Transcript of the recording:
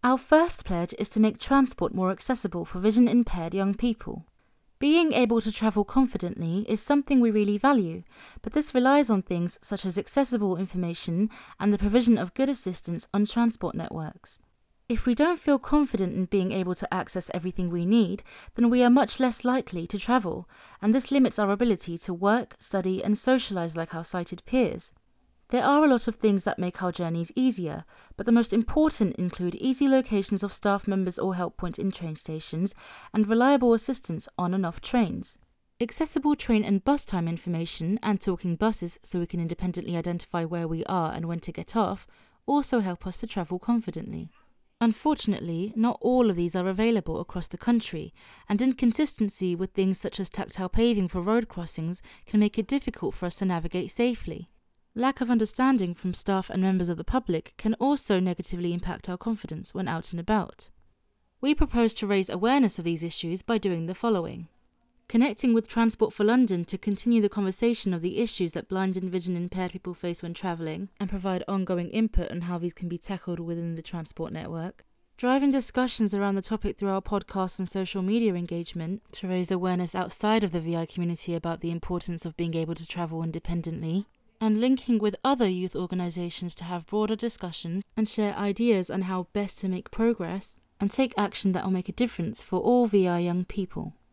Our first pledge is to make transport more accessible for vision-impaired young people. Being able to travel confidently is something we really value, but this relies on things such as accessible information and the provision of good assistance on transport networks. If we don't feel confident in being able to access everything we need, then we are much less likely to travel, and this limits our ability to work, study, and socialize like our sighted peers. There are a lot of things that make our journeys easier, but the most important include easy locations of staff members or help points in train stations, and reliable assistance on and off trains. Accessible train and bus time information and talking buses so we can independently identify where we are and when to get off also help us to travel confidently. Unfortunately, not all of these are available across the country, and inconsistency with things such as tactile paving for road crossings can make it difficult for us to navigate safely. Lack of understanding from staff and members of the public can also negatively impact our confidence when out and about. We propose to raise awareness of these issues by doing the following. Connecting with Transport for London to continue the conversation of the issues that blind and vision impaired people face when travelling and provide ongoing input on how these can be tackled within the transport network. Driving discussions around the topic through our podcasts and social media engagement to raise awareness outside of the VI community about the importance of being able to travel independently. And linking with other youth organisations to have broader discussions and share ideas on how best to make progress and take action that will make a difference for all VI young people.